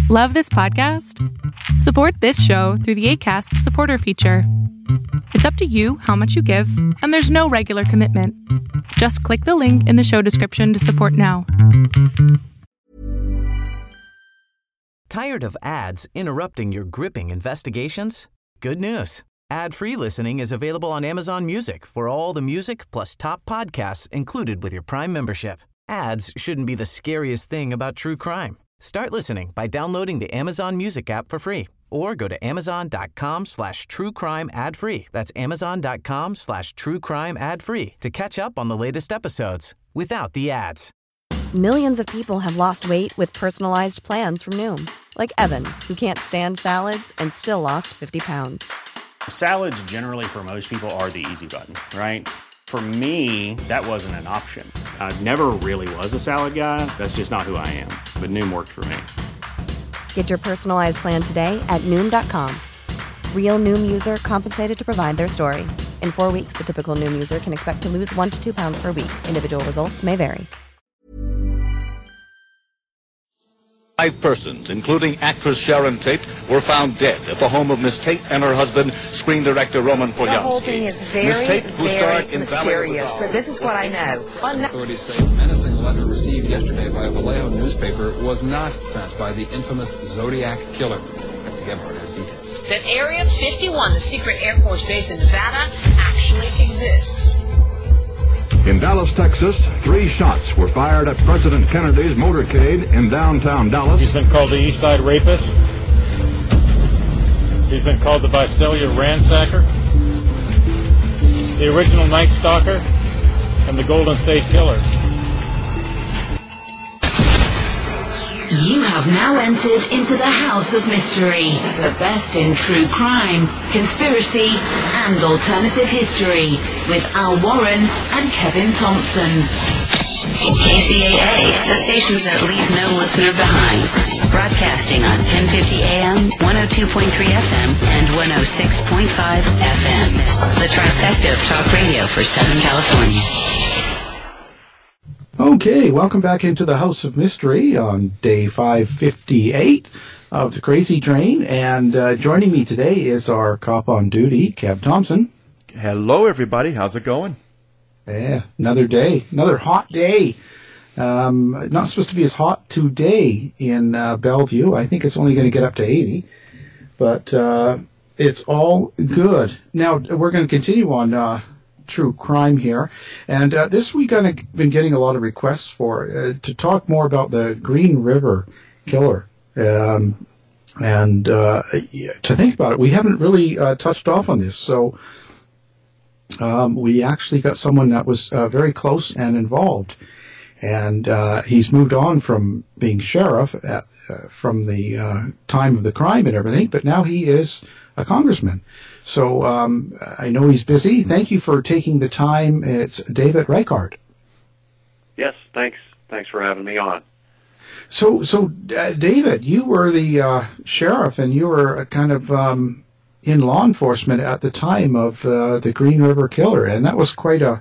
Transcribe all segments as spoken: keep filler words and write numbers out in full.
Love this podcast? Support this show through the Acast supporter feature. It's up to you how much you give, and there's no regular commitment. Just click the link in the show description to support now. Tired of ads interrupting your gripping investigations? Good news. Ad-free listening is available on Amazon Music for all the music plus top podcasts included with your Prime membership. Ads shouldn't be the scariest thing about true crime. Start listening by downloading the Amazon Music app for free or go to amazon.com slash true crime ad free. That's amazon.com slash true crime ad free to catch up on the latest episodes without the ads. Millions of people have lost weight with personalized plans from Noom. Like Evan, who can't stand salads and still lost fifty pounds. Salads generally for most people are the easy button, right? For me, that wasn't an option. I never really was a salad guy. That's just not who I am. But Noom worked for me. Get your personalized plan today at Noom dot com. Real Noom user compensated to provide their story. In four weeks, the typical Noom user can expect to lose one to two pounds per week. Individual results may vary. Five persons, including actress Sharon Tate, were found dead at the home of Miss Tate and her husband, screen director Roman Polanski. The whole thing is very, Tate, very mysterious, but this is what I know. Authorities say a menacing letter received yesterday by a Vallejo newspaper was not sent by the infamous Zodiac killer. Betsy Gebhardt has details. That Area fifty-one, the secret Air Force base in Nevada, actually exists. In Dallas, Texas, three shots were fired at President Kennedy's motorcade in downtown Dallas. He's been called the East Side Rapist. He's been called the Visalia Ransacker, the original Night Stalker, and the Golden State Killer. You have now entered into the House of Mystery, the best in true crime, conspiracy, and alternative history, with Al Warren and Kevin Thompson. K C A A, the stations that leave no listener behind. Broadcasting on ten fifty A M, one oh two point three F M, and one oh six point five F M. The trifecta of talk radio for Southern California. Okay, welcome back into the House of Mystery on day five fifty-eight of the Crazy Train, and uh, joining me today is our cop on duty, Kev Thompson. Hello, everybody. How's it going? Yeah, another day, another hot day. Um, not supposed to be as hot today in uh, Bellevue. I think it's only going to get up to eighty, but uh, it's all good. Now, we're going to continue on uh true crime here, and uh, this week I've been getting a lot of requests for uh, to talk more about the Green River killer, um, and uh, to think about it, we haven't really uh, touched off on this, so um, we actually got someone that was uh, very close and involved, and uh, he's moved on from being sheriff at, uh, from the uh, time of the crime and everything, but now he is a congressman. So um, I know he's busy. Thank you for taking the time. It's David Reichard. Yes, thanks. Thanks for having me on. So, so uh, David, you were the uh, sheriff, and you were kind of um, in law enforcement at the time of uh, the Green River killer, and that was quite a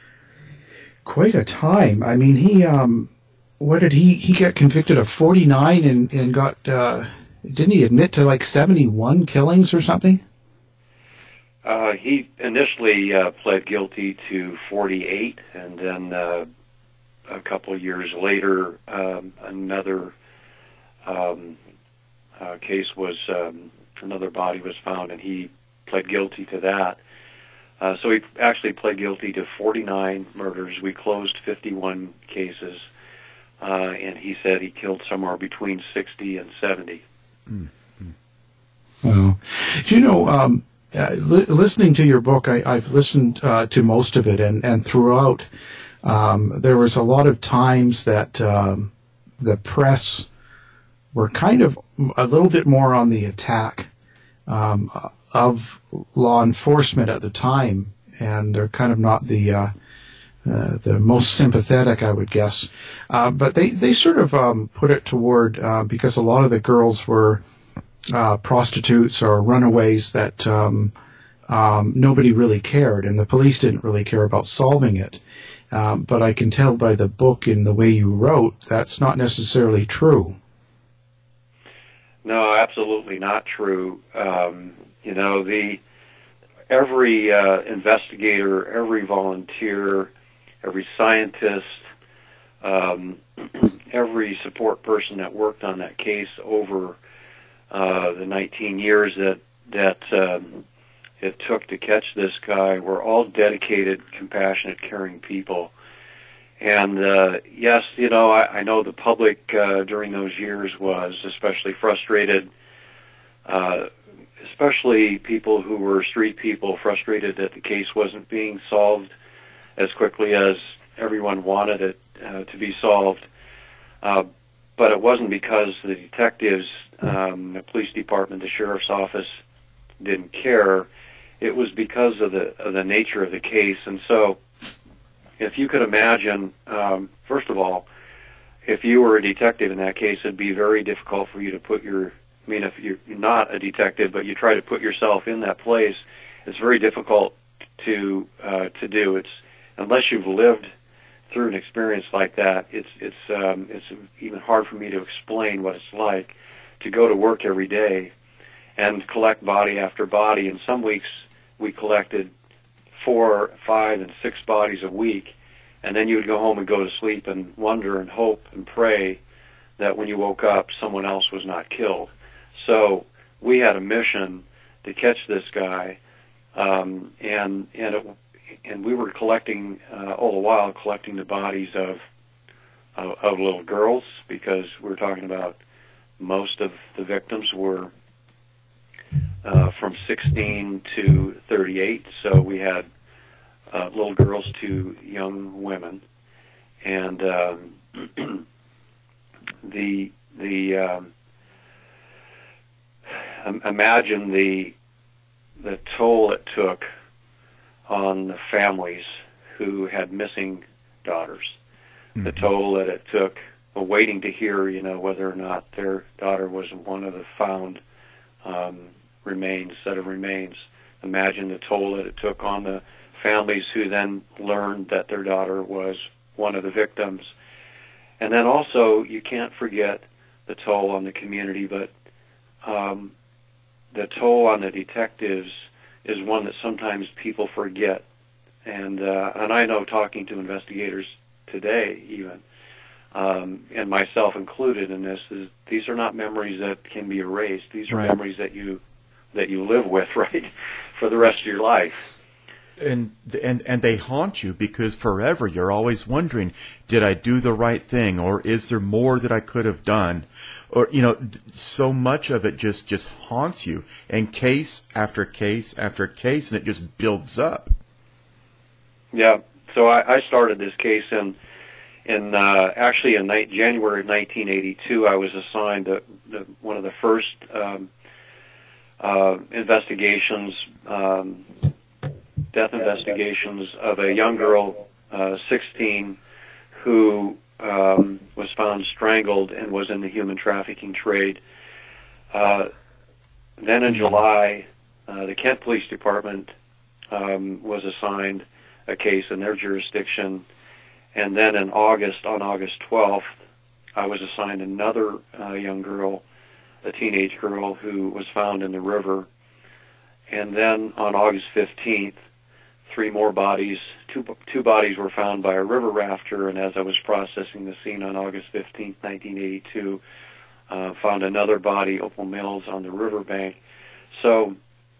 quite a time. I mean, he um, what did he he get convicted of forty-nine and and got uh, didn't he admit to like seventy-one killings or something? Uh, he initially uh, pled guilty to forty-eight, and then uh, a couple of years later, um, another um, uh, case was, um, another body was found, and he pled guilty to that. Uh, so he actually pled guilty to forty-nine murders. We closed fifty-one cases, uh, and he said he killed somewhere between sixty and seventy. Mm-hmm. Well, do you know... Um Uh, li- listening to your book, I, I've listened uh, to most of it, and, and throughout, um, there was a lot of times that um, the press were kind of a little bit more on the attack um, of law enforcement at the time, and they're kind of not the uh, uh, the most sympathetic, I would guess. Uh, but they, they sort of um, put it toward, uh, because a lot of the girls were Uh, prostitutes or runaways that um, um, nobody really cared, and the police didn't really care about solving it. Um, but I can tell by the book and the way you wrote, that's not necessarily true. no, absolutely not true. Um, you know, the every uh, investigator, every volunteer, every scientist, um, every support person that worked on that case over uh, the nineteen years that that um, it took to catch this guy were all dedicated, compassionate, caring people. And uh, yes, you know, I, I know the public uh, during those years was especially frustrated, uh, especially people who were street people, frustrated that the case wasn't being solved as quickly as everyone wanted it uh, to be solved. Uh, but it wasn't because the detectives, um, the police department, the sheriff's office didn't care. It was because of the of the nature of the case. And so, if you could imagine, um, first of all, if you were a detective in that case, it'd be very difficult for you to put your, I mean, if you're not a detective, but you try to put yourself in that place, it's very difficult to uh, to do. It's, unless you've lived through an experience like that, it's it's um, it's even hard for me to explain what it's like to go to work every day and collect body after body. And some weeks we collected four, five, and six bodies a week, and then you would go home and go to sleep and wonder and hope and pray that when you woke up, someone else was not killed. So we had a mission to catch this guy, um, and and it, and we were collecting uh, all the while collecting the bodies of, of of little girls, because we were talking about most of the victims were uh, from sixteen to thirty-eight, so we had uh, little girls to young women, and um, the the um, imagine the the toll it took on the families who had missing daughters, mm-hmm. the toll that it took, well, waiting to hear, you know, whether or not their daughter was one of the found um, remains, set of remains. Imagine the toll that it took on the families who then learned that their daughter was one of the victims. And then also, you can't forget the toll on the community, but um, the toll on the detectives is one that sometimes people forget. And uh, and I know, talking to investigators today even, um, and myself included in this, is these are not memories that can be erased. These are right. memories that you that you live with, right, for the rest of your life. And and and they haunt you, because forever you're always wondering, did I do the right thing, or is there more that I could have done? Or, you know, so much of it just, just haunts you, and case after case after case, and it just builds up. Yeah, so I, I started this case in, in uh, actually in ni- January of nineteen eighty-two. I was assigned the, the, one of the first um, uh, investigations, um, death investigations of a young girl, uh, sixteen, who um, was found strangled and was in the human trafficking trade. Uh, then in July, uh, the Kent Police Department um, was assigned a case in their jurisdiction. And then in August, on August twelfth, I was assigned another uh, young girl, a teenage girl, who was found in the river. And then on August fifteenth, three more bodies, two two bodies were found by a river rafter, and as I was processing the scene on August fifteenth, nineteen eighty-two, uh, found another body, Opal Mills, on the riverbank. So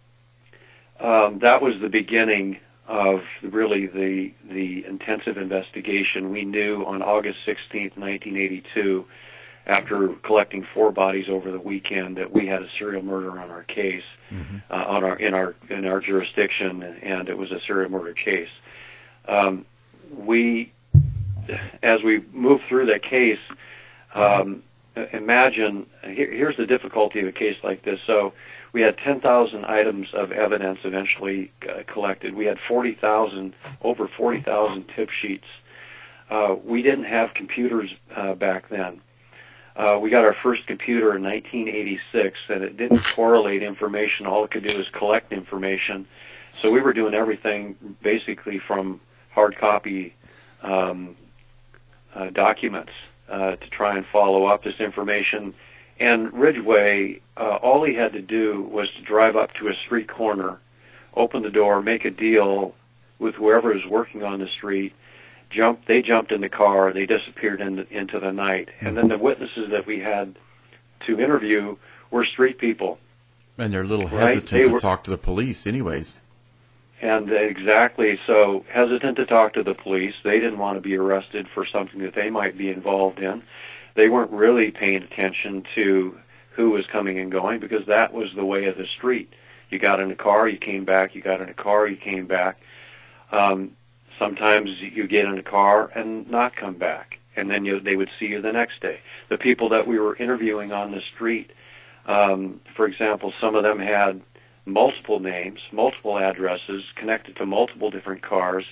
um, that was the beginning of really the the intensive investigation. We knew on August sixteenth, nineteen eighty-two, after collecting four bodies over the weekend, that we had a serial murder on our case, mm-hmm. uh, on our in our in our jurisdiction, and it was a serial murder case. Um, we, as we moved through that case, um, imagine here, here's the difficulty of a case like this. So we had ten thousand items of evidence eventually uh, collected. We had forty thousand, over forty thousand tip sheets. Uh, we didn't have computers uh, back then. Uh, we got our first computer in nineteen eighty-six, and it didn't correlate information. All it could do is collect information. So we were doing everything basically from hard copy um, uh, documents uh, to try and follow up this information And Ridgway, uh, all he had to do was to drive up to a street corner, open the door, make a deal with whoever was working on the street, jump, they jumped in the car, they disappeared in the, into the night. And then the witnesses that we had to interview were street people. And they're a little right? hesitant they to were, talk to the police anyways. And exactly, so hesitant to talk to the police. They didn't want to be arrested for something that they might be involved in. They weren't really paying attention to who was coming and going because that was the way of the street. You got in a car, you came back, you got in a car, you came back. Um, sometimes you get in a car and not come back, and then you, they would see you the next day. The people that we were interviewing on the street, um, for example, some of them had multiple names, multiple addresses, connected to multiple different cars,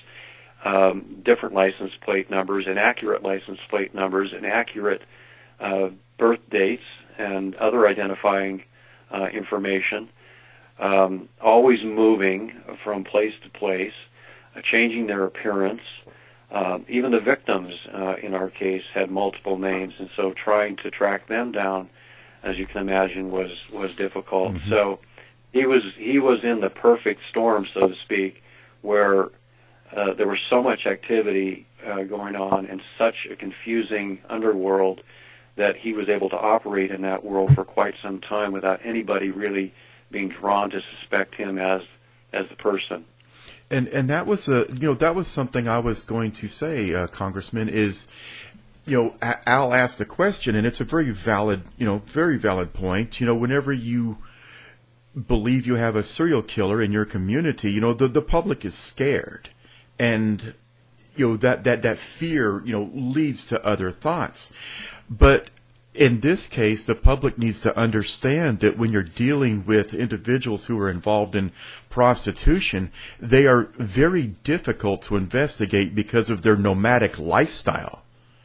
um, different license plate numbers, inaccurate license plate numbers, inaccurate uh, birth dates, and other identifying uh, information, um, always moving from place to place, uh, changing their appearance. Um, even the victims, uh, in our case, had multiple names, and so trying to track them down, as you can imagine, was was difficult. Mm-hmm. So he was he was in the perfect storm, so to speak, where uh, there was so much activity uh, going on and such a confusing underworld that he was able to operate in that world for quite some time without anybody really being drawn to suspect him as as the person. And and that was a you know that was something I was going to say, uh, Congressman, is you know Al asked the question, and it's a very valid you know very valid point. You know, whenever you believe you have a serial killer in your community, you know the the public is scared, and you know that that that fear you know leads to other thoughts. But in this case, the public needs to understand that when you're dealing with individuals who are involved in prostitution, they are very difficult to investigate because of their nomadic lifestyle.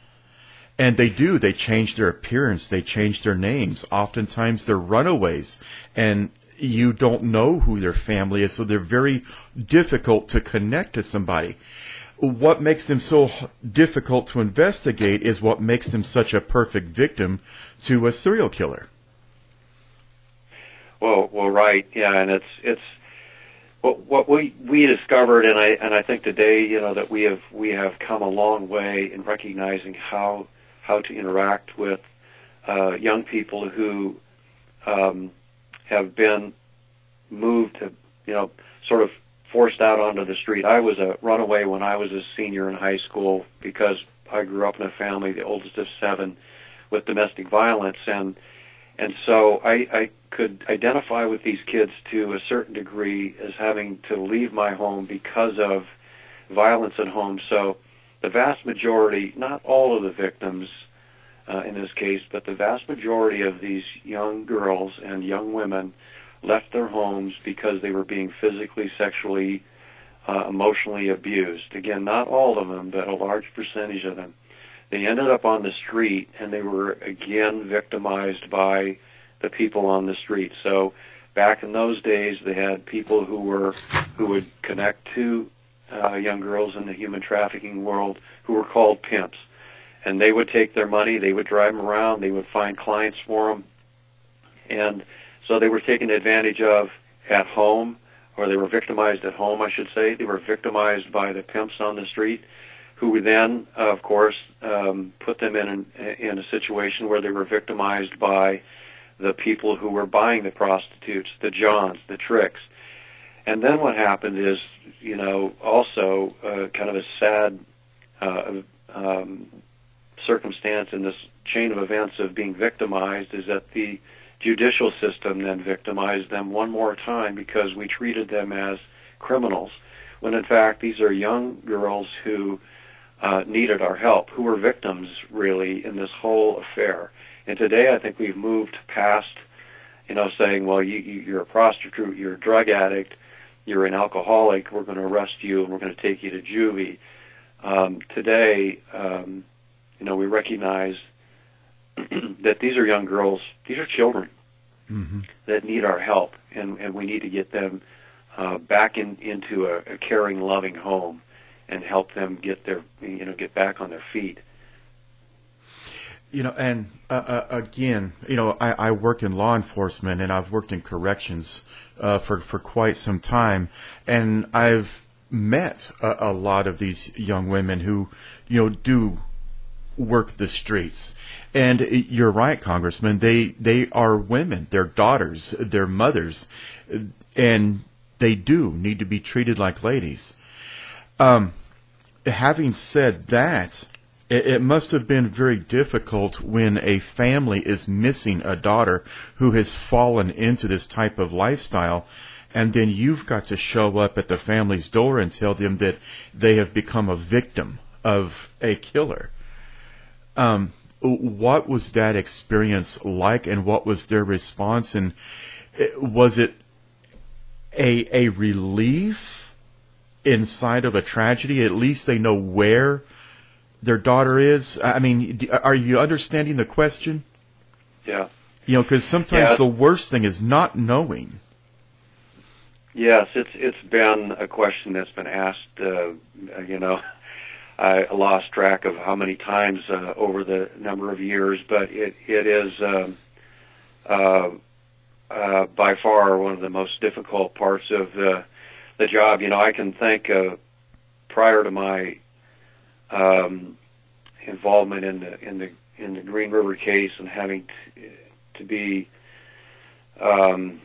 And they do. They change their appearance. They change their names. Oftentimes they're runaways, and you don't know who their family is, so they're very difficult to connect to somebody. What makes them so difficult to investigate is what makes them such a perfect victim to a serial killer. Well, well, right, yeah, and it's it's what what we we discovered, and I and I think today, you know, that we have we have come a long way in recognizing how how to interact with uh, young people who um, have been moved to, you know, sort of forced out onto the street. I was a runaway when I was a senior in high school because I grew up in a family, the oldest of seven, with domestic violence, and and so I, I could identify with these kids to a certain degree as having to leave my home because of violence at home. So the vast majority, not all of the victims uh, in this case, but the vast majority of these young girls and young women left their homes because they were being physically, sexually, uh, emotionally abused. Again, not all of them, but a large percentage of them. They ended up on the street, and they were again victimized by the people on the street. So back in those days, they had people who were who would connect to uh, young girls in the human trafficking world who were called pimps. And they would take their money, they would drive them around, they would find clients for them, and so they were taken advantage of at home, or they were victimized at home, I should say. They were victimized by the pimps on the street, who would then, uh, of course, um, put them in, an, in a situation where they were victimized by the people who were buying the prostitutes, the Johns, the Tricks. And then what happened is, you know, also uh, kind of a sad uh, um, circumstance in this chain of events of being victimized is that the judicial system then victimized them one more time because we treated them as criminals, when in fact these are young girls who uh, needed our help, who were victims really in this whole affair. And today I think we've moved past, you know, saying, well, you, you, you're a prostitute, you're a drug addict, you're an alcoholic, we're going to arrest you and we're going to take you to juvie. Um, today, um, you know, we recognize that these are young girls, these are children mm-hmm. that need our help, and, and we need to get them uh, back in, into a, a caring, loving home and help them get their, you know, get back on their feet. You know, and uh, uh, again, you know, I, I work in law enforcement and I've worked in corrections uh, for, for quite some time. And I've met a, a lot of these young women who, you know, do work the streets. And you're right, Congressman, they, they are women, they're daughters, they're mothers, and they do need to be treated like ladies. Um, having said that, it, it must have been very difficult when a family is missing a daughter who has fallen into this type of lifestyle, and then you've got to show up at the family's door and tell them that they have become a victim of a killer. Um, what was that experience like, and what was their response? And was it a a relief inside of a tragedy? At least they know where their daughter is. I mean, are you understanding the question? Yeah. You know, because sometimes yeah. the worst thing is not knowing. Yes, it's it's been a question that's been asked. Uh, you know. I lost track of how many times uh, over the number of years, but it it is um, uh, uh, by far one of the most difficult parts of the the job. You know, I can think uh, prior to my um, involvement in the in the in the Green River case and having to, to be um,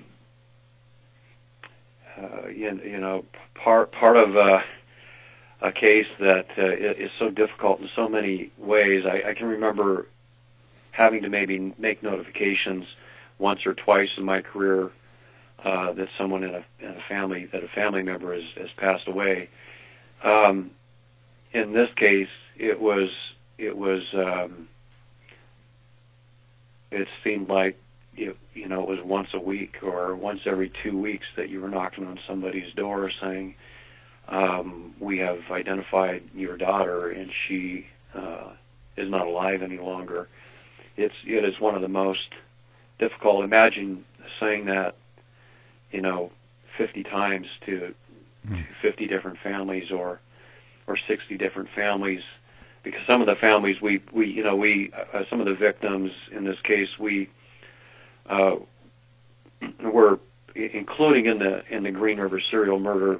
uh, you, you know part part of uh, a case that uh, is so difficult in so many ways. I, I can remember having to maybe make notifications once or twice in my career uh, that someone in a, in a family, that a family member has, has passed away. Um, in this case, it was, it was, um, it seemed like, you, you know, it was once a week or once every two weeks that you were knocking on somebody's door saying, Um, we have identified your daughter, and she uh, is not alive any longer. It's it is one of the most difficult. Imagine saying that, you know, fifty times to, mm. to fifty different families, or or sixty different families, because some of the families we we you know we uh, some of the victims in this case we uh, were including in the in the Green River serial murder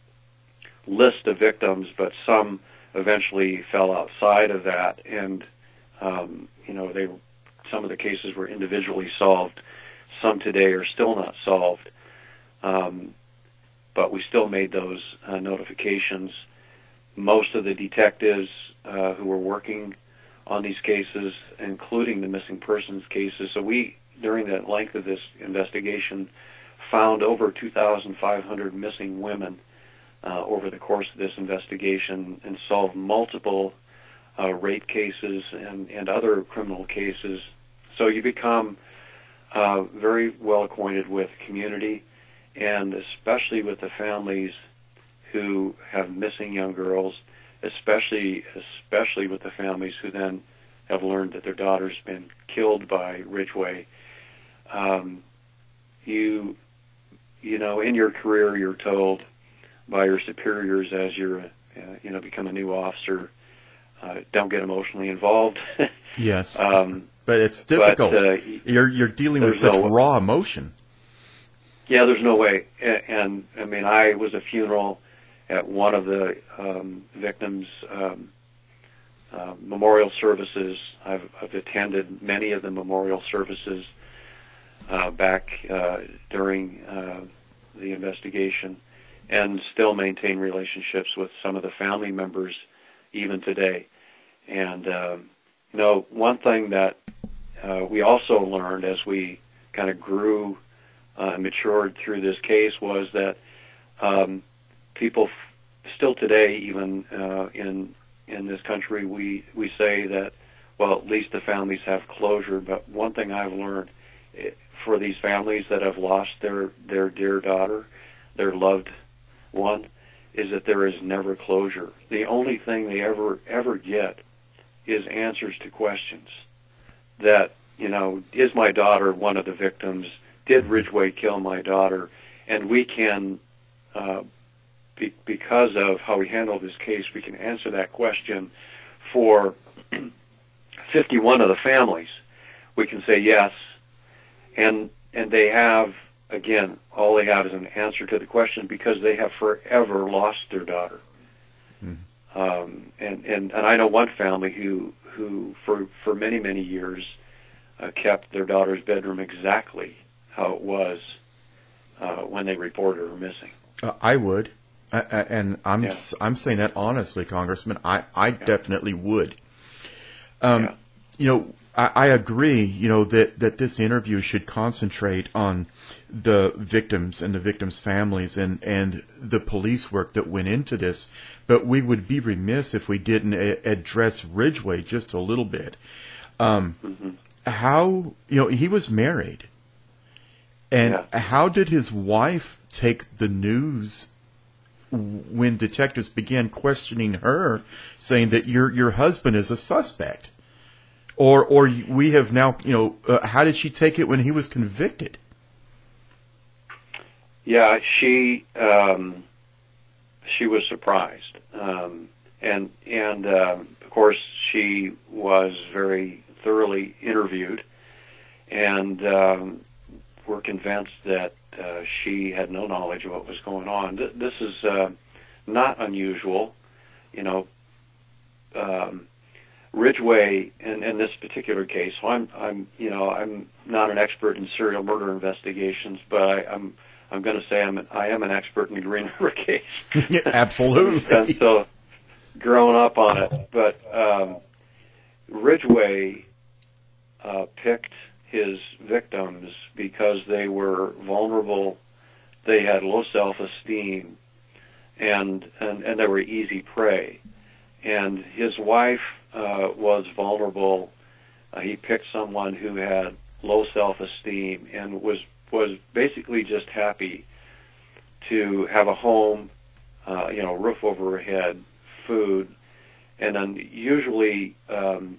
list of victims, but some eventually fell outside of that, and um, you know they some of the cases were individually solved. Some today are still not solved, um, but we still made those uh, notifications. Most of the detectives uh, who were working on these cases, including the missing persons cases, so we during the length of this investigation found over two thousand five hundred missing women Uh, over the course of this investigation, and solved multiple uh, rape cases and, and other criminal cases. So you become uh, very well acquainted with community, and especially with the families who have missing young girls, especially especially with the families who then have learned that their daughter's been killed by Ridgway. Um, you, you know, in your career, you're told by your superiors as you're, uh, you know, become a new officer, uh, don't get emotionally involved. Yes, um, but it's difficult. But, uh, you're you're dealing with such no, raw emotion. Yeah, there's no way. And, and I mean, I was a funeral at one of the um, victims' um, uh, memorial services. I've, I've attended many of the memorial services uh, back uh, during uh, the investigation, and still maintain relationships with some of the family members even today. And, um, you know, one thing that uh, we also learned as we kind of grew and uh, matured through this case was that um, people f- still today, even uh, in in this country, we, we say that, well, at least the families have closure. But one thing I've learned, it, for these families that have lost their, their dear daughter, their loved one, is that there is never closure. The only thing they ever ever get is answers to questions. That, you know, is my daughter one of the victims? Did Ridgway kill my daughter? And we can, uh, be, because of how we handle this case, we can answer that question for fifty-one of the families, we can say yes, and and they have, again, all they have is an answer to the question because they have forever lost their daughter. Mm-hmm. Um, and, and, and I know one family who, who for, for many, many years uh, kept their daughter's bedroom exactly how it was uh, when they reported her missing. Uh, I would. I, I, and I'm yeah. I'm saying that honestly, Congressman. I, I yeah. definitely would. Um, yeah. You know, I, I agree, you know, that, that this interview should concentrate on the victims and the victims' families and, and the police work that went into this. But we would be remiss if we didn't a- address Ridgway just a little bit. Um, mm-hmm. How, you know, he was married. And yeah. how did his wife take the news when detectives began questioning her, saying that your your husband is a suspect? Or or we have now, you know, uh, how did she take it when he was convicted? Yeah, she um, she was surprised, um, and and uh, of course she was very thoroughly interviewed, and um, we're convinced that uh, she had no knowledge of what was going on. Th- this is uh, not unusual, you know. Um, Ridgway, in, in this particular case, so I'm, I'm, you know, I'm not an expert in serial murder investigations, but I, I'm, I'm going to say I'm, an, I am an expert in the Green River case. Yeah, absolutely. And so, growing up on it, but um, Ridgway uh, picked his victims because they were vulnerable, they had low self-esteem, and and, and they were easy prey. And his wife uh, was vulnerable. Uh, he picked someone who had low self-esteem and was was basically just happy to have a home, uh, you know, roof over her head, food, and then usually um,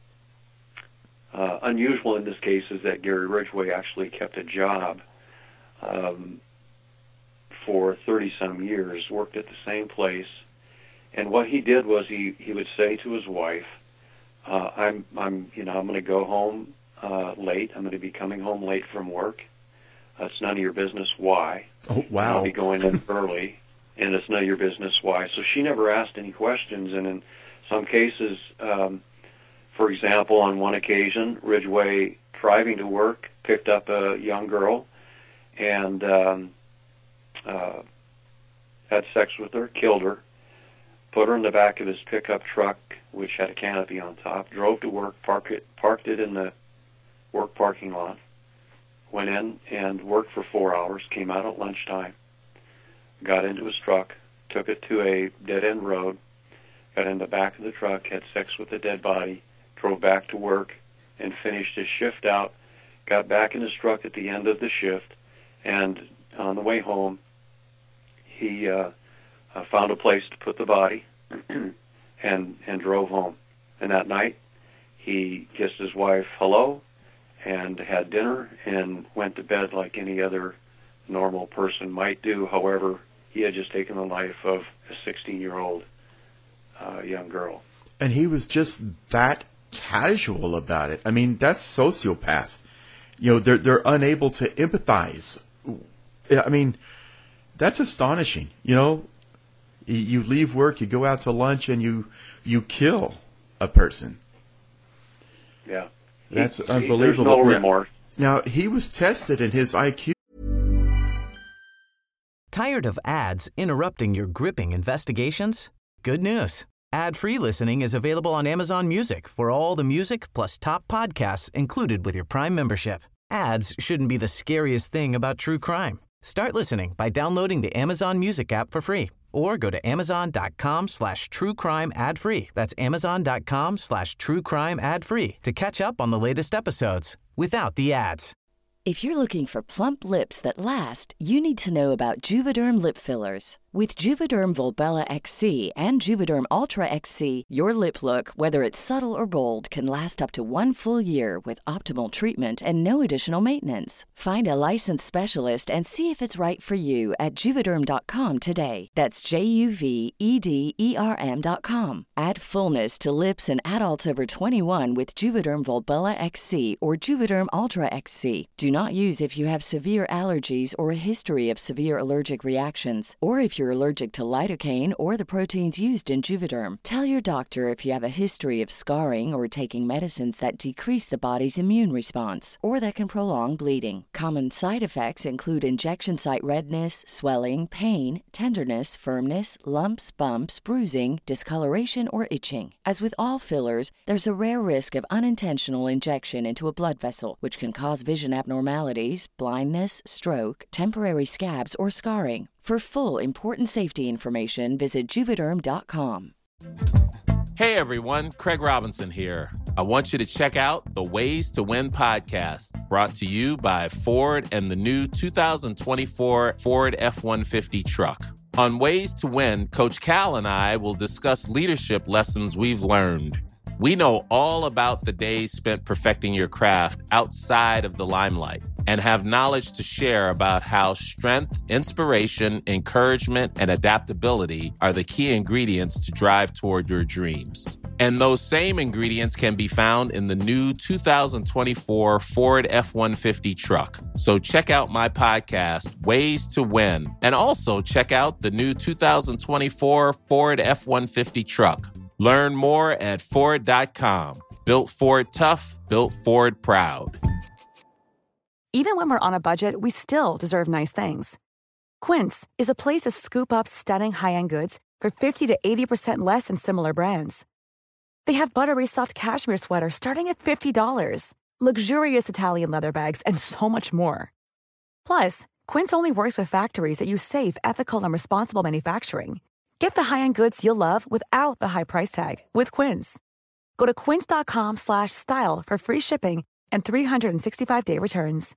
uh, unusual in this case is that Gary Ridgway actually kept a job um, for thirty-some years, worked at the same place. And what he did was he, he would say to his wife, uh, "I'm I'm you know I'm going to go home uh, late. I'm going to be coming home late from work. Uh, it's none of your business why. Oh wow! I'll be going in early, and it's none of your business why." So she never asked any questions. And in some cases, um, for example, on one occasion, Ridgway driving to work picked up a young girl and um, uh, had sex with her, killed her. Put her in the back of his pickup truck, which had a canopy on top, drove to work, parked it, parked it in the work parking lot, went in and worked for four hours, came out at lunchtime, got into his truck, took it to a dead-end road, got in the back of the truck, had sex with the dead body, drove back to work, and finished his shift out, got back in his truck at the end of the shift, and on the way home, he... Uh, Uh, found a place to put the body and and drove home. And that night, he kissed his wife hello and had dinner and went to bed like any other normal person might do. However, he had just taken the life of a sixteen-year-old uh, young girl. And he was just that casual about it. I mean, that's sociopath. You know, they're they're unable to empathize. I mean, that's astonishing. You know, you leave work, you go out to lunch, and you you kill a person. Yeah, that's he, unbelievable. There's no remorse. Now, he was tested in his I Q. Tired of ads interrupting your gripping investigations? Good news. Ad-free listening is available on Amazon Music for all the music plus top podcasts included with your Prime membership. Ads shouldn't be the scariest thing about true crime. Start listening by downloading the Amazon Music app for free or go to amazon.com slash true crime ad free. That's amazon.com slash true crime ad free to catch up on the latest episodes without the ads. If you're looking for plump lips that last, you need to know about Juvederm lip fillers. With Juvederm Volbella X C and Juvederm Ultra X C, your lip look, whether it's subtle or bold, can last up to one full year with optimal treatment and no additional maintenance. Find a licensed specialist and see if it's right for you at Juvederm dot com today. That's J U V E D E R M dot com. Add fullness to lips in adults over twenty-one with Juvederm Volbella X C or Juvederm Ultra X C. Do not use if you have severe allergies or a history of severe allergic reactions, or if you're allergic to lidocaine or the proteins used in Juvederm. Tell your doctor if you have a history of scarring or taking medicines that decrease the body's immune response or that can prolong bleeding. Common side effects include injection site redness, swelling, pain, tenderness, firmness, lumps, bumps, bruising, discoloration, or itching. As with all fillers, there's a rare risk of unintentional injection into a blood vessel, which can cause vision abnormalities, blindness, stroke, temporary scabs, or scarring. For full important safety information, visit Juvederm dot com. Hey everyone, Craig Robinson here. I want you to check out the Ways to Win podcast, brought to you by Ford and the new two thousand twenty-four Ford F one fifty truck. On Ways to Win, Coach Cal and I will discuss leadership lessons we've learned. We know all about the days spent perfecting your craft outside of the limelight and have knowledge to share about how strength, inspiration, encouragement, and adaptability are the key ingredients to drive toward your dreams. And those same ingredients can be found in the new two thousand twenty-four Ford F one fifty truck. So check out my podcast, Ways to Win, and also check out the new two thousand twenty-four Ford F one fifty truck. Learn more at Ford dot com. Built Ford tough, built Ford proud. Even when we're on a budget, we still deserve nice things. Quince is a place to scoop up stunning high-end goods for fifty to eighty percent less than similar brands. They have buttery soft cashmere sweaters starting at fifty dollars, luxurious Italian leather bags, and so much more. Plus, Quince only works with factories that use safe, ethical, and responsible manufacturing. Get the high-end goods you'll love without the high price tag with Quince. Go to quince dot com slash style for free shipping and three sixty-five day returns.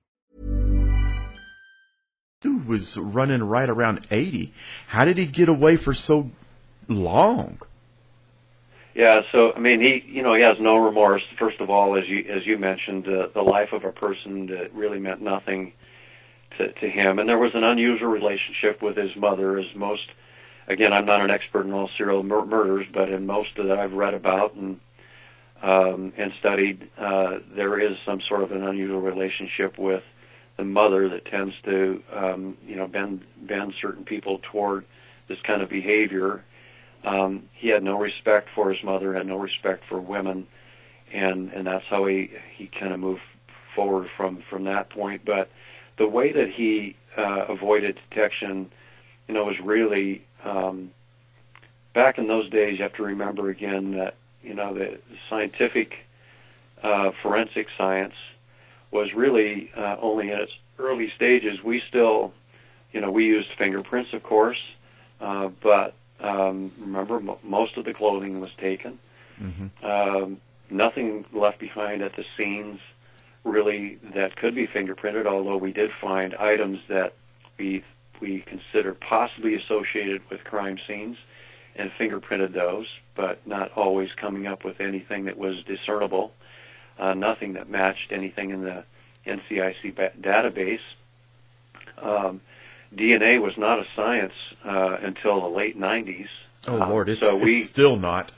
Dude was running right around eighty. How did he get away for so long? Yeah, so I mean, he you know he has no remorse. First of all, as you as you mentioned, uh, the life of a person that really meant nothing to to him, and there was an unusual relationship with his mother, as most. Again, I'm not an expert in all serial mur- murders, but in most that I've read about and um, and studied, uh, there is some sort of an unusual relationship with the mother that tends to, um, you know, bend bend certain people toward this kind of behavior. Um, he had no respect for his mother, had no respect for women, and and that's how he he kind of moved forward from from that point. But the way that he uh, avoided detection, you know, was really um, back in those days. You have to remember again that you know the scientific uh, forensic science was really uh, only in its early stages. We still, you know, we used fingerprints, of course, uh, but um, remember m- most of the clothing was taken. Mm-hmm. Um, nothing left behind at the scenes really that could be fingerprinted, although we did find items that we we consider possibly associated with crime scenes and fingerprinted those, but not always coming up with anything that was discernible, uh, nothing that matched anything in the N C I C ba- database. Um, D N A was not a science uh, until the late nineties. Oh, Lord, it's, so we, it's still not.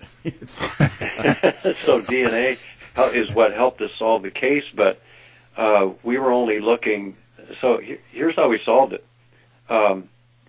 So D N A is what helped us solve the case, but uh, we were only looking. So he, here's how we solved it. Um,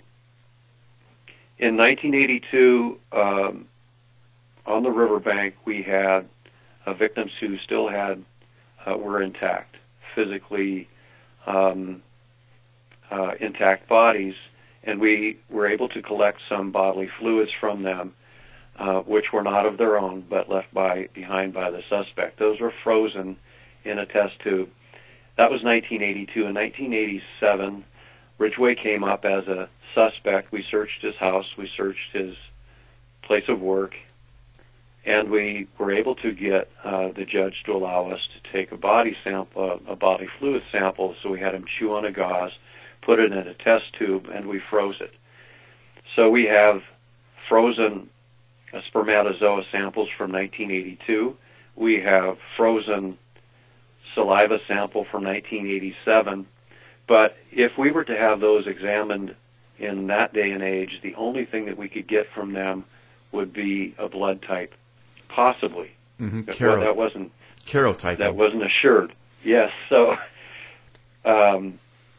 in nineteen eighty-two, um, on the riverbank, we had uh, victims who still had uh, were intact, physically um, uh, intact bodies, and we were able to collect some bodily fluids from them, uh, which were not of their own, but left by behind by the suspect. Those were frozen in a test tube. That was nineteen eighty-two. In nineteen eighty-seven, Ridgway came up as a suspect. We searched his house, we searched his place of work, and we were able to get uh, the judge to allow us to take a body sample, uh, a body fluid sample. So we had him chew on a gauze, put it in a test tube, and we froze it. So we have frozen uh, spermatozoa samples from nineteen eighty-two. We have frozen saliva sample from nineteen eighty-seven. But if we were to have those examined in that day and age, the only thing that we could get from them would be a blood type, possibly. Mm-hmm. But Caro- that wasn't Carotype. That wasn't assured. Yes. So um,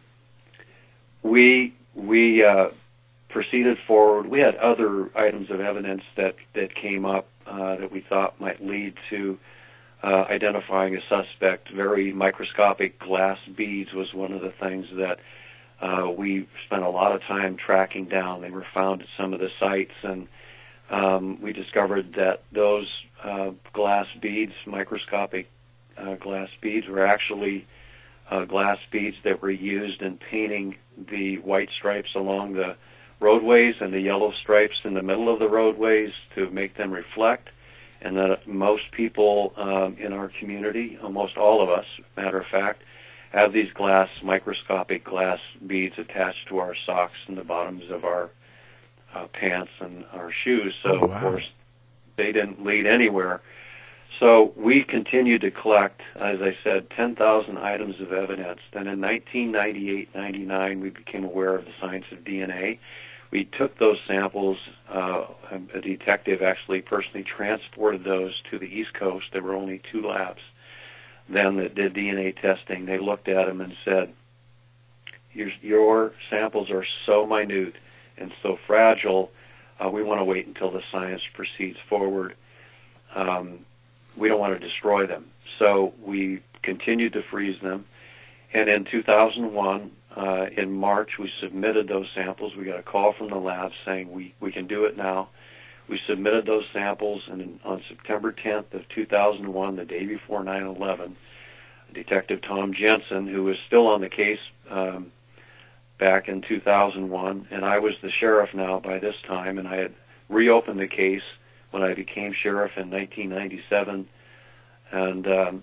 we we uh, proceeded forward. We had other items of evidence that that came up uh, that we thought might lead to uh, identifying a suspect. Very microscopic glass beads was one of the things that uh, we spent a lot of time tracking down. They were found at some of the sites, and um, we discovered that those uh, glass beads, microscopic uh, glass beads, were actually uh, glass beads that were used in painting the white stripes along the roadways and the yellow stripes in the middle of the roadways to make them reflect. And that most people um, in our community, almost all of us, matter of fact, have these glass, microscopic glass beads attached to our socks and the bottoms of our uh, pants and our shoes. So, oh, wow. Of course, they didn't lead anywhere. So we continued to collect, as I said, ten thousand items of evidence. Then in nineteen ninety-eight ninety-nine, we became aware of the science of D N A. We took those samples. Uh, a detective actually personally transported those to the East Coast. There were only two labs then that did D N A testing. They looked at them and said, your, your samples are so minute and so fragile, uh, we want to wait until the science proceeds forward. Um, we don't want to destroy them. So we continued to freeze them. And in two thousand one, uh, in March, we submitted those samples. We got a call from the lab saying we, we can do it now. We submitted those samples, and on September tenth of two thousand one, the day before nine eleven, Detective Tom Jensen, who was still on the case um, back in two thousand one, and I was the sheriff now by this time, and I had reopened the case when I became sheriff in nineteen ninety-seven, and um,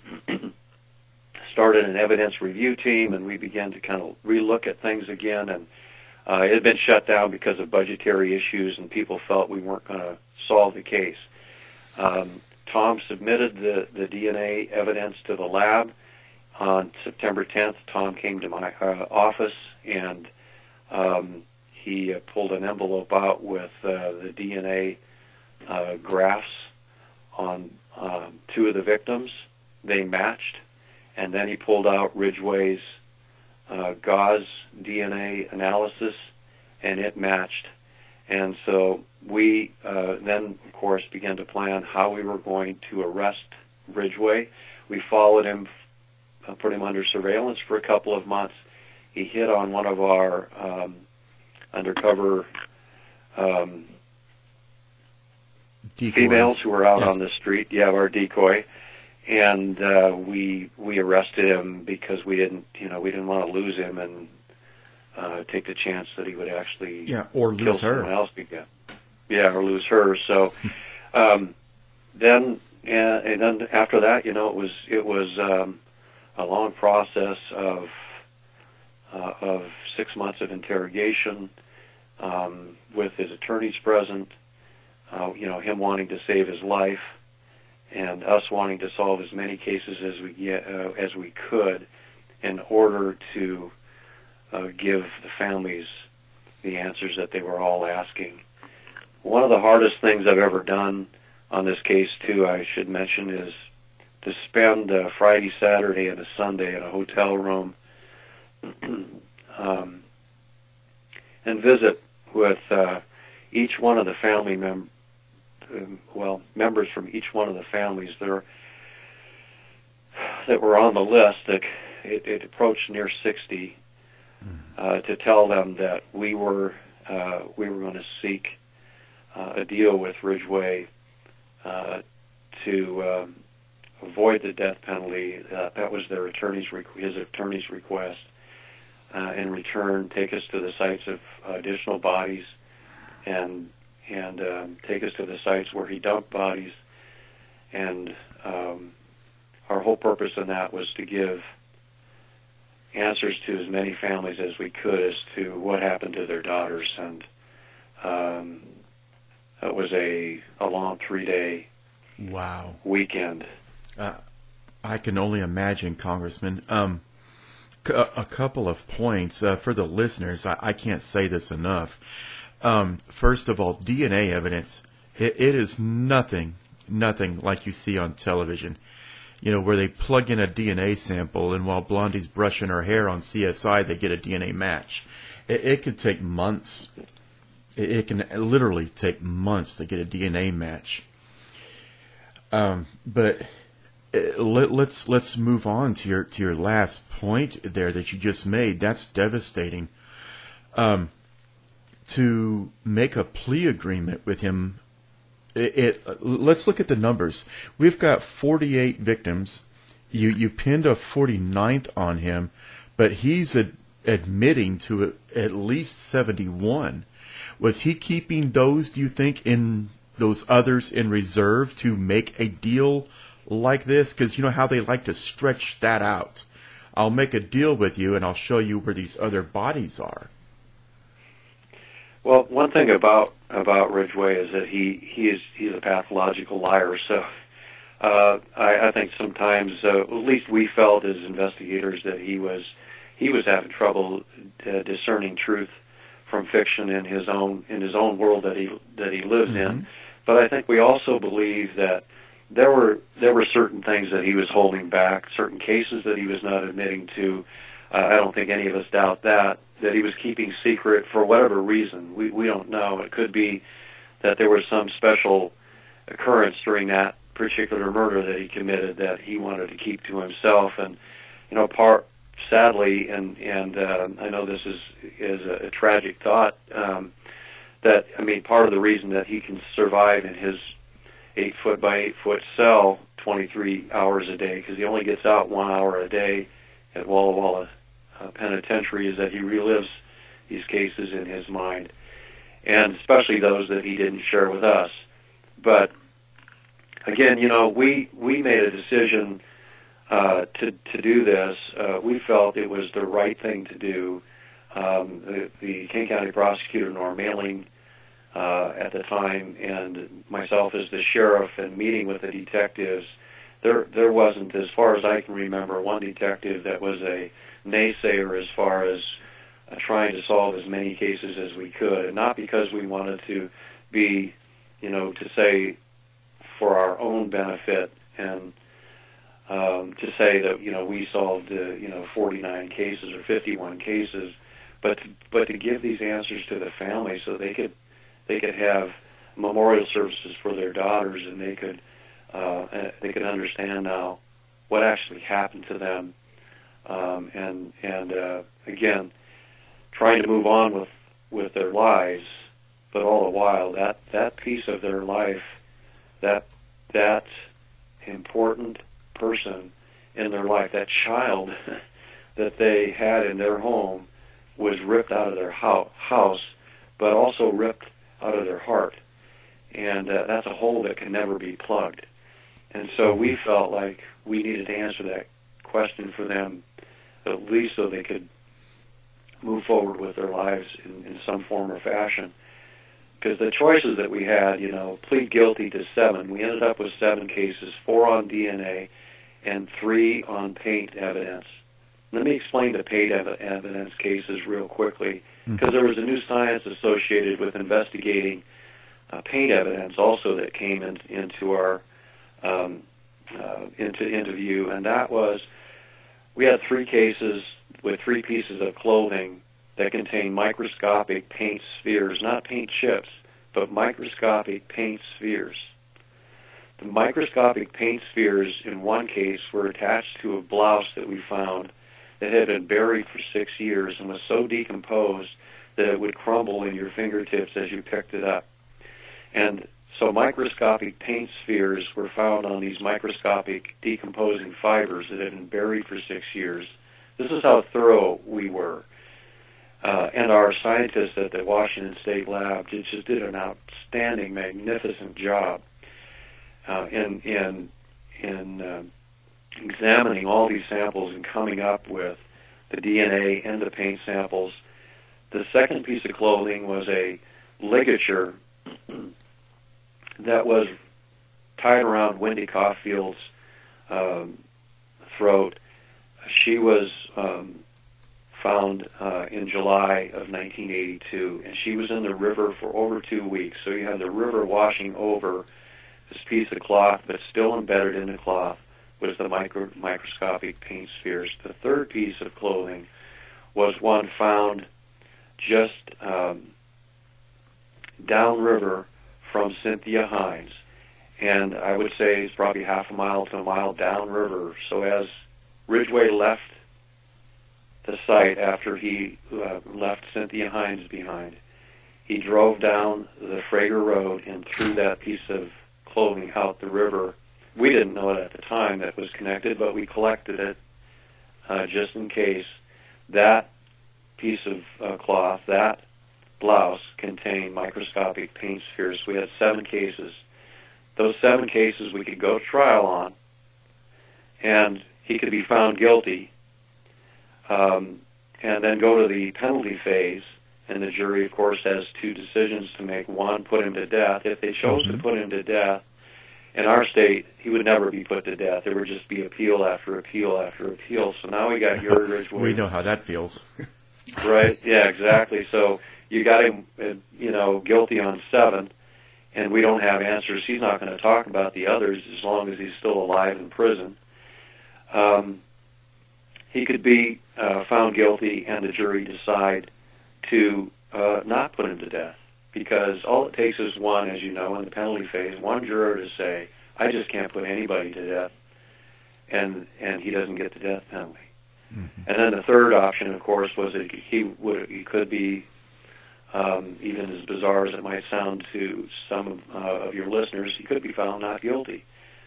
started an evidence review team, and we began to kind of relook at things again, and uh, it had been shut down because of budgetary issues, and people felt we weren't going to solve the case. Um, Tom submitted the, the D N A evidence to the lab. On September tenth, Tom came to my uh, office, and um, he uh, pulled an envelope out with uh, the D N A uh, graphs on um, two of the victims. They matched. And then he pulled out Ridgway's uh, gauze D N A analysis, and it matched. And so we uh, then, of course, began to plan how we were going to arrest Ridgway. We followed him, uh, put him under surveillance for a couple of months. He hit on one of our um, undercover um, females who were out yes. on the street. Yeah, our decoy. And uh, we we arrested him because we didn't, you know, we didn't want to lose him and uh, take the chance that he would actually yeah, or kill lose her. someone else again. Yeah, or lose her. So um, then, and, and then after that, you know, it was it was um, a long process of uh, of six months of interrogation um, with his attorneys present. Uh, you know, him wanting to save his life, and us wanting to solve as many cases as we get, uh, as we could, in order to uh, give the families the answers that they were all asking. One of the hardest things I've ever done on this case, too, I should mention, is to spend a Friday, Saturday, and a Sunday in a hotel room um, and visit with uh, each one of the family members. Well, members from each one of the families there that were on the list, that it, it approached near sixty, uh, to tell them that we were uh, we were going to seek uh, a deal with Ridgway uh, to um, avoid the death penalty. Uh, that was their attorney's his attorney's request. Uh, in return, take us to the sites of uh, additional bodies and. and um, take us to the sites where he dumped bodies. And um, our whole purpose in that was to give answers to as many families as we could as to what happened to their daughters. And Um, it was a, a long three-day wow weekend. Uh, I can only imagine, Congressman. Um, c- a couple of points uh, for the listeners. I, I can't say this enough. Um, first of all, D N A evidence. It, it is nothing, nothing like you see on television. You know, where they plug in a D N A sample, and while Blondie's brushing her hair on C S I, they get a D N A match. It, it could take months. It, it can literally take months to get a D N A match. Um, but uh, let, let's let's move on to your to your last point there that you just made. That's devastating. Um, to make a plea agreement with him. It, it let's look at the numbers. We've got forty-eight victims. You you pinned a forty-ninth on him, but he's ad, admitting to at least seventy-one. Was he keeping those, do you think, in those others in reserve to make a deal like this? Because you know how they like to stretch that out. I'll make a deal with you, and I'll show you where these other bodies are. Well, one thing about about Ridgway is that he, he is he's a pathological liar. So uh, I, I think sometimes, uh, at least we felt as investigators, that he was he was having trouble uh, discerning truth from fiction in his own in his own world that he that he lives mm-hmm. in. But I think we also believe that there were there were certain things that he was holding back, certain cases that he was not admitting to. Uh, I don't think any of us doubt that. That he was keeping secret for whatever reason. We we don't know. It could be that there was some special occurrence during that particular murder that he committed that he wanted to keep to himself. And you know, part sadly, and and uh, I know this is is a, a tragic thought. Um, that I mean, part of the reason that he can survive in his eight foot by eight foot cell twenty-three hours a day, because he only gets out one hour a day at Walla Walla Uh, penitentiary, is that he relives these cases in his mind, and especially those that he didn't share with us. But again, you know, we we made a decision uh, to to do this. Uh, we felt it was the right thing to do. Um, the, the King County prosecutor, Norm Mailing, uh, at the time, and myself as the sheriff, and meeting with the detectives, there there wasn't, as far as I can remember, one detective that was a naysayer as far as uh, trying to solve as many cases as we could, and not because we wanted to be, you know, to say for our own benefit and um, to say that, you know, we solved, uh, you know, forty-nine cases or fifty-one cases, but to, but to give these answers to the family so they could they could have memorial services for their daughters, and they could uh, they could understand now what actually happened to them. Um, and and uh, again, trying to move on with, with their lives, but all the while that, that piece of their life, that that important person in their life, that child that they had in their home, was ripped out of their ho- house, but also ripped out of their heart, and uh, that's a hole that can never be plugged. And so we felt like we needed to answer that question for them, at least so they could move forward with their lives in, in some form or fashion. Because the choices that we had, you know, plead guilty to seven. We ended up with seven cases, four on D N A and three on paint evidence. Let me explain the paint ev- evidence cases real quickly, because mm-hmm. there was a new science associated with investigating uh, paint evidence also that came in, into our um, uh, into interview, and that was, we had three cases with three pieces of clothing that contained microscopic paint spheres, not paint chips, but microscopic paint spheres. The microscopic paint spheres in one case were attached to a blouse that we found that had been buried for six years and was so decomposed that it would crumble in your fingertips as you picked it up. And so microscopic paint spheres were found on these microscopic decomposing fibers that had been buried for six years. This is how thorough we were. Uh, and our scientists at the Washington State Lab did, just did an outstanding, magnificent job uh, in, in, in uh, examining all these samples and coming up with the D N A and the paint samples. The second piece of clothing was a ligature that was tied around Wendy Caulfield's um, throat. She was um, found uh, in July of nineteen eighty-two, and she was in the river for over two weeks. So you had the river washing over this piece of cloth, but still embedded in the cloth was the micro, microscopic paint spheres. The third piece of clothing was one found just um, downriver from Cynthia Hines, and I would say it's probably half a mile to a mile downriver. So as Ridgway left the site after he uh, left Cynthia Hines behind, he drove down the Frager Road and threw that piece of clothing out the river. We didn't know it at the time that it was connected, but we collected it uh, just in case. That piece of uh, cloth, that blouse, contained microscopic paint spheres. We had seven cases. Those seven cases we could go to trial on, and he could be found guilty, um, and then go to the penalty phase, and the jury, of course, has two decisions to make. One, put him to death. If they chose mm-hmm. to put him to death, in our state, he would never be put to death. There would just be appeal after appeal after appeal. So now we got Gary Ridgway. We know how that feels. Right? Yeah, exactly. So you got him, uh, you know, guilty on seven, and we don't have answers. He's not going to talk about the others as long as he's still alive in prison. Um, he could be uh, found guilty, and the jury decide to uh, not put him to death. Because all it takes is one, as you know, in the penalty phase, one juror to say, I just can't put anybody to death, and and he doesn't get the death penalty. Mm-hmm. And then the third option, of course, was that he would he could be, um, even as bizarre as it might sound to some of, uh, of your listeners, he could be found not guilty.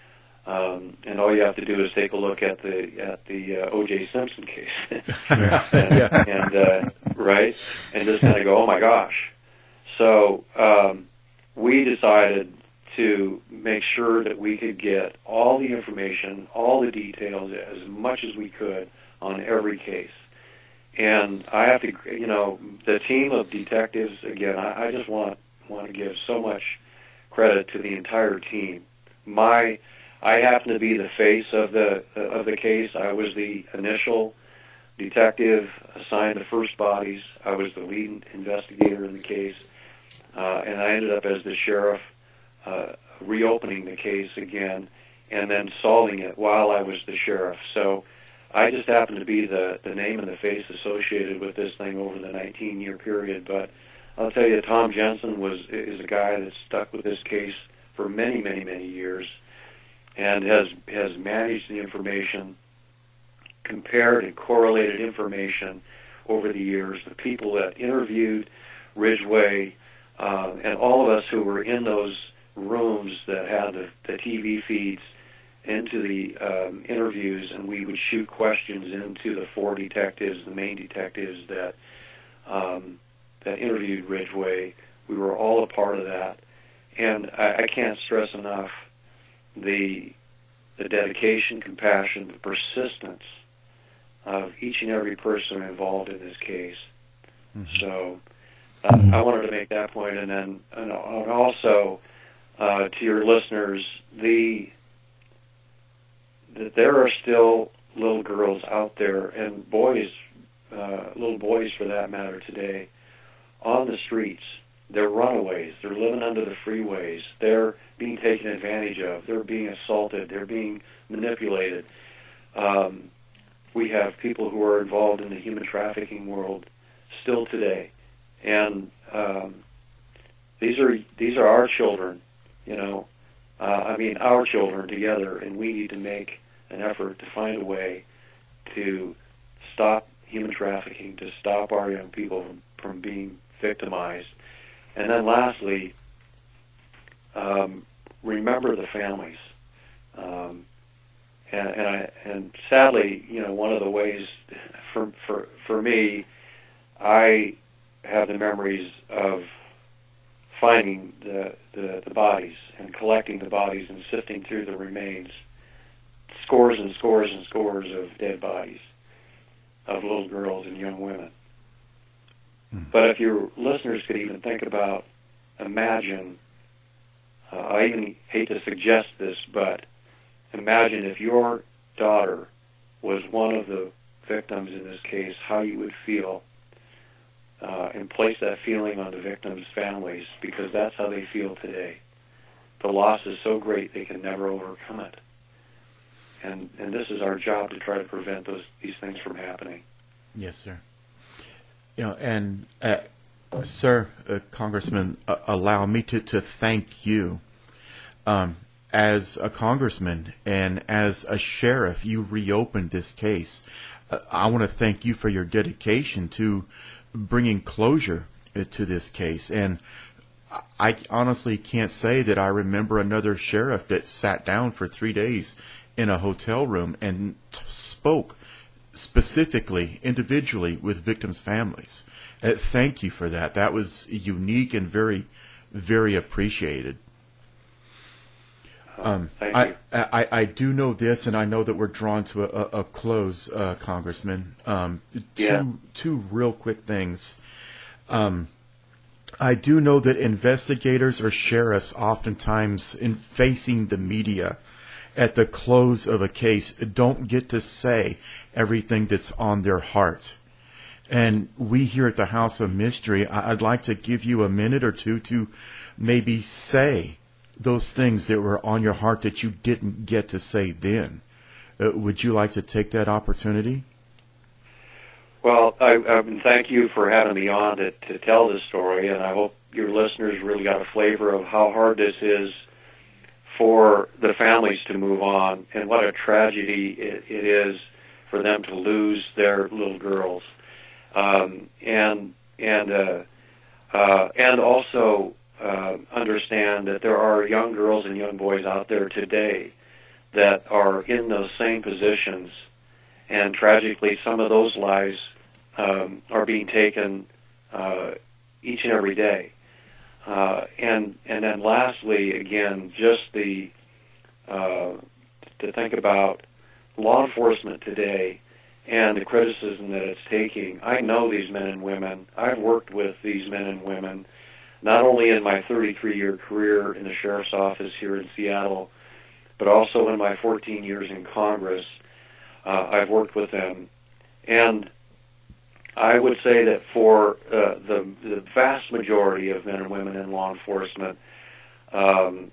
Um, and all you have to do is take a look at the at the uh, O J Simpson case, and, yeah. and uh, right, and just kind of go, oh my gosh. So um, we decided to make sure that we could get all the information, all the details, as much as we could on every case. And I have to, you know, the team of detectives, again, I, I just want want to give so much credit to the entire team. My, I happen to be the face of the of the case. I was the initial detective assigned the first bodies. I was the lead investigator in the case. Uh, and I ended up as the sheriff, uh, reopening the case again, and then solving it while I was the sheriff. So I just happened to be the, the name and the face associated with this thing over the nineteen-year period. But I'll tell you, Tom Jensen was is a guy that stuck with this case for many, many, many years, and has has managed the information, compared and correlated information over the years. The people that interviewed Ridgway, Uh, and all of us who were in those rooms that had the, the T V feeds into the um, interviews, and we would shoot questions into the four detectives, the main detectives that um, that interviewed Ridgway. We were all a part of that, and I, I can't stress enough the the dedication, compassion, the persistence of each and every person involved in this case. Mm-hmm. So. Uh, I wanted to make that point, and then and also uh, to your listeners, the that there are still little girls out there, and boys, uh, little boys for that matter today, on the streets. They're runaways. They're living under the freeways. They're being taken advantage of. They're being assaulted. They're being manipulated. Um, we have people who are involved in the human trafficking world still today. And um, these are these are our children, you know. Uh, I mean, our children together, and we need to make an effort to find a way to stop human trafficking, to stop our young people from, from being victimized. And then, lastly, um, remember the families. Um, and and, I, and sadly, you know, one of the ways for for for me, I have the memories of finding the, the, the bodies and collecting the bodies and sifting through the remains, scores and scores and scores of dead bodies of little girls and young women. Mm. But if your listeners could even think about imagine, uh, I even hate to suggest this, but imagine if your daughter was one of the victims in this case, how you would feel, uh, and place that feeling on the victims' families, because that's how they feel today. The loss is so great they can never overcome it. And and this is our job to try to prevent those these things from happening. Yes, sir. You know, and uh, sir, uh, Congressman, uh, allow me to, to thank you. Um, as a congressman and as a sheriff, you reopened this case. Uh, I want to thank you for your dedication to bringing closure uh, to this case. And I honestly can't say that I remember another sheriff that sat down for three days in a hotel room and t- spoke specifically, individually, with victims' families. Uh, thank you for that. That was unique and very, very appreciated. Um, Thank I, you. I, I do know this, and I know that we're drawn to a, a, a close, uh, Congressman. Um, two, Yeah. two real quick things. Um, I do know that investigators or sheriffs oftentimes, in facing the media at the close of a case, don't get to say everything that's on their heart. And we here at the House of Mystery, I- I'd like to give you a minute or two to maybe say those things that were on your heart that you didn't get to say then. Uh, would you like to take that opportunity? Well, I, I thank you for having me on to, to tell this story, and I hope your listeners really got a flavor of how hard this is for the families to move on, and what a tragedy it, it is for them to lose their little girls, um, and and uh, uh, and also uh, understand that there are young girls and young boys out there today that are in those same positions, and tragically, some of those lives um, are being taken uh, each and every day. Uh, and and then lastly, again, just the uh, to think about law enforcement today and the criticism that it's taking. I know these men and women. I've worked with these men and women, not only in my thirty-three-year career in the sheriff's office here in Seattle, but also in my fourteen years in Congress. Uh, I've worked with them. And I would say that for uh, the, the vast majority of men and women in law enforcement, um,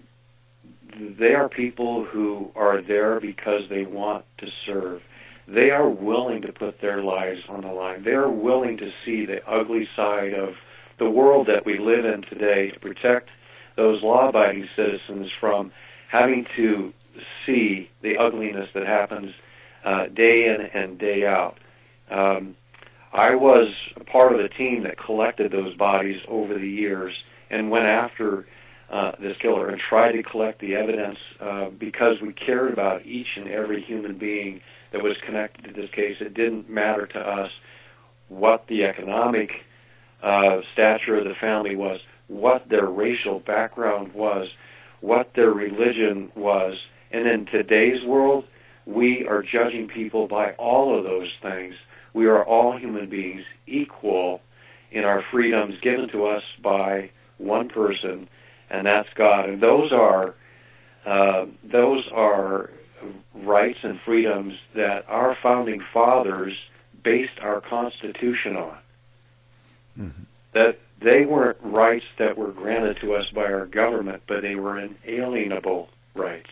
they are people who are there because they want to serve. They are willing to put their lives on the line. They are willing to see the ugly side of the world that we live in today to protect those law-abiding citizens from having to see the ugliness that happens uh, day in and day out. Um, I was a part of the team that collected those bodies over the years and went after uh, this killer and tried to collect the evidence uh, because we cared about each and every human being that was connected to this case. It didn't matter to us what the economic uh, stature of the family was, what their racial background was, what their religion was. And in today's world, we are judging people by all of those things. We are all human beings, equal in our freedoms given to us by one person, and that's God. And those are uh, those are rights and freedoms that our founding fathers based our Constitution on. Mm-hmm. That they weren't rights that were granted to us by our government, but they were inalienable rights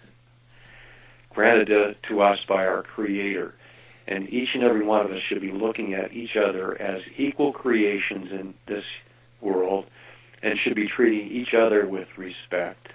granted to, to us by our Creator. And each and every one of us should be looking at each other as equal creations in this world and should be treating each other with respect.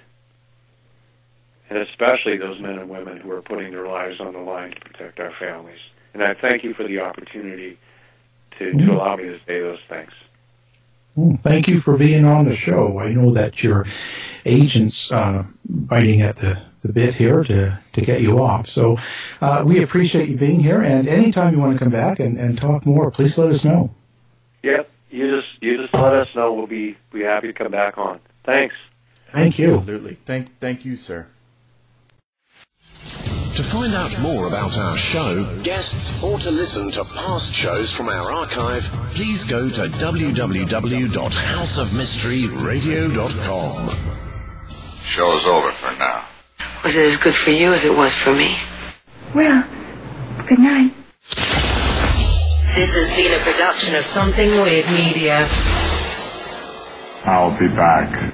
And especially those men and women who are putting their lives on the line to protect our families. And I thank you for the opportunity to, to allow me to say those things. Well, thank you for being on the show. I know that your agent's uh, biting at the, the bit here to, to get you off. So uh, we appreciate you being here, and anytime you want to come back and, and talk more, please let us know. Yep, you just you just let us know. We'll be be happy to come back on. Thanks. Thank you. Absolutely. Thank, thank you, sir. To find out more about our show, guests, or to listen to past shows from our archive, please go to w w w dot house of mystery radio dot com. Show's over for now. Was it as good for you as it was for me? Well, good night. This has been a production of Something Weird Media. I'll be back.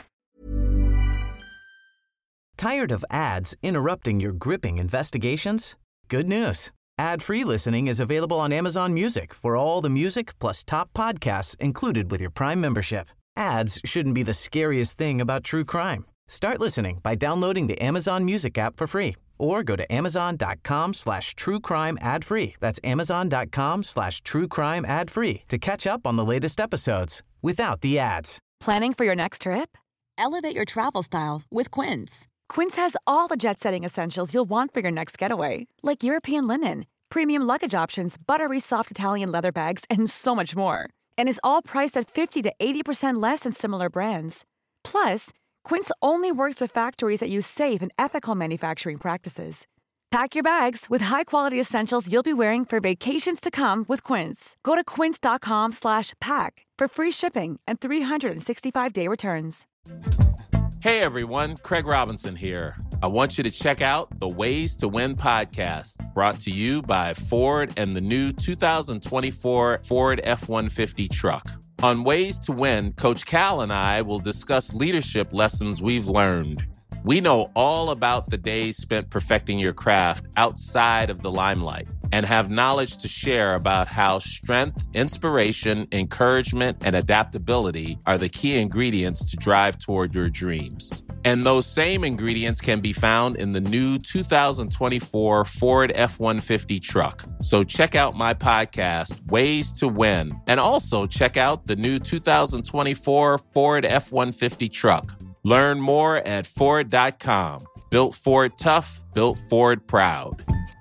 Tired of ads interrupting your gripping investigations? Good news. Ad-free listening is available on Amazon Music for all the music plus top podcasts included with your Prime membership. Ads shouldn't be the scariest thing about true crime. Start listening by downloading the Amazon Music app for free or go to amazon.com slash true crime ad free. That's amazon.com slash true crime ad free to catch up on the latest episodes without the ads. Planning for your next trip? Elevate your travel style with Quince. Quince has all the jet-setting essentials you'll want for your next getaway, like European linen, premium luggage options, buttery soft Italian leather bags, and so much more. And is all priced at fifty to eighty percent less than similar brands. Plus, Quince only works with factories that use safe and ethical manufacturing practices. Pack your bags with high-quality essentials you'll be wearing for vacations to come with Quince. Go to quince.com slash pack for free shipping and three sixty-five day returns. Hey everyone, Craig Robinson here. I want you to check out the Ways to Win podcast, brought to you by Ford and the new two thousand twenty-four Ford F one fifty truck. On Ways to Win, Coach Cal and I will discuss leadership lessons we've learned. We know all about the days spent perfecting your craft outside of the limelight and have knowledge to share about how strength, inspiration, encouragement, and adaptability are the key ingredients to drive toward your dreams. And those same ingredients can be found in the new two thousand twenty-four Ford F one fifty truck. So check out my podcast, Ways to Win, and also check out the new two thousand twenty-four Ford F one fifty truck. Learn more at Ford dot com. Built Ford tough, built Ford proud.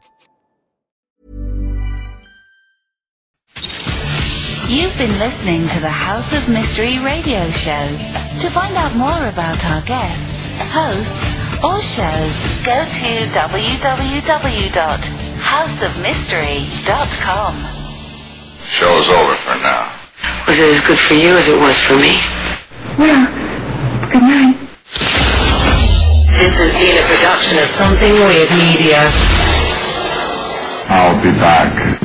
You've been listening to the House of Mystery radio show. To find out more about our guests, hosts, or shows, go to w w w dot house of mystery dot com. Show's over for now. Was it as good for you as it was for me? Well, good night. This has been a production of Something Weird Media. I'll be back.